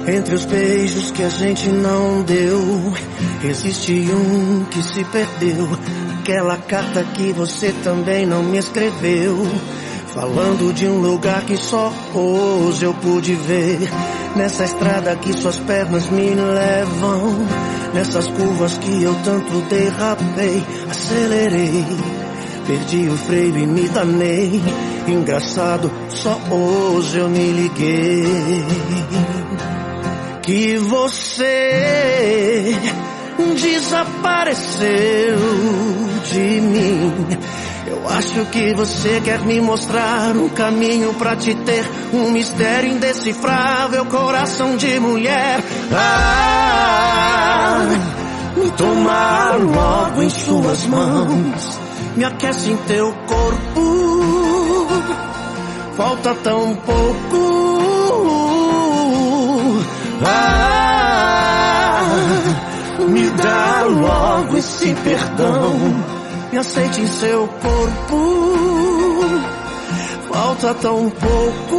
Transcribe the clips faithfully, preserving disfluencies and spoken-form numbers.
Entre os beijos que a gente não deu, existe um que se perdeu. Aquela carta que você também não me escreveu, falando de um lugar que só hoje eu pude ver. Nessa estrada que suas pernas me levam, nessas curvas que eu tanto derrapei, acelerei, perdi o freio e me danei. Engraçado, só hoje eu me liguei que você desapareceu de mim. Eu acho que você quer me mostrar um caminho pra te ter, um mistério indecifrável, coração de mulher. Ah, me tomar logo em suas mãos, me aquece em teu corpo, falta tão pouco. Ah, me dá logo esse perdão, me aceite em seu corpo, falta tão pouco.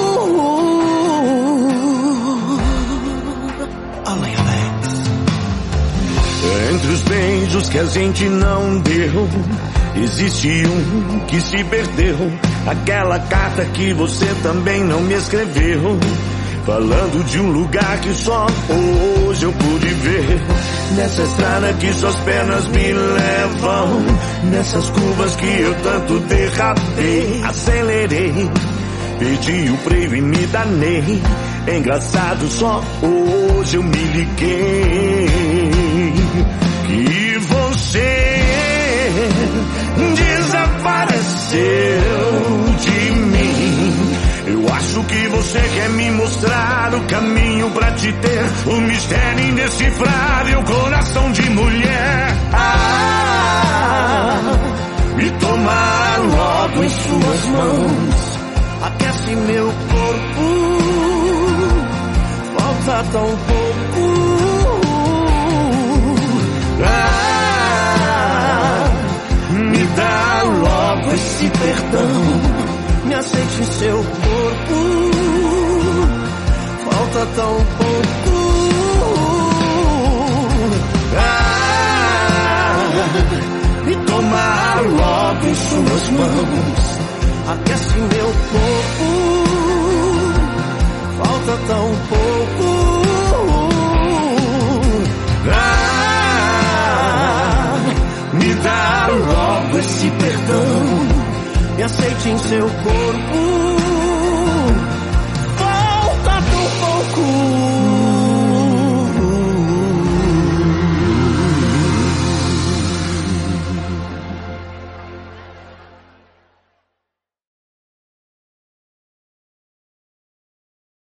Olha, Alex. Entre os beijos que a gente não deu, existe um que se perdeu. Aquela carta que você também não me escreveu, falando de um lugar que só hoje eu pude ver. Nessa estrada que suas pernas me levam, nessas curvas que eu tanto derrapei, acelerei, perdi o freio e me danei. Engraçado, só hoje eu me liguei que você desapareceu de mim. Eu acho que você quer me mostrar o caminho pra te ter, um mistério indecifrável, coração de mulher. Ah, me tomar logo em suas mãos, aquece meu corpo, falta tão pouco. Ah, me dá logo esse perdão, me aceite em seu corpo, falta tão pouco. Ah, me tomar logo em suas mãos, aquece meu corpo, falta tão pouco. Ah, me dá logo esse perdão, me aceite em seu corpo,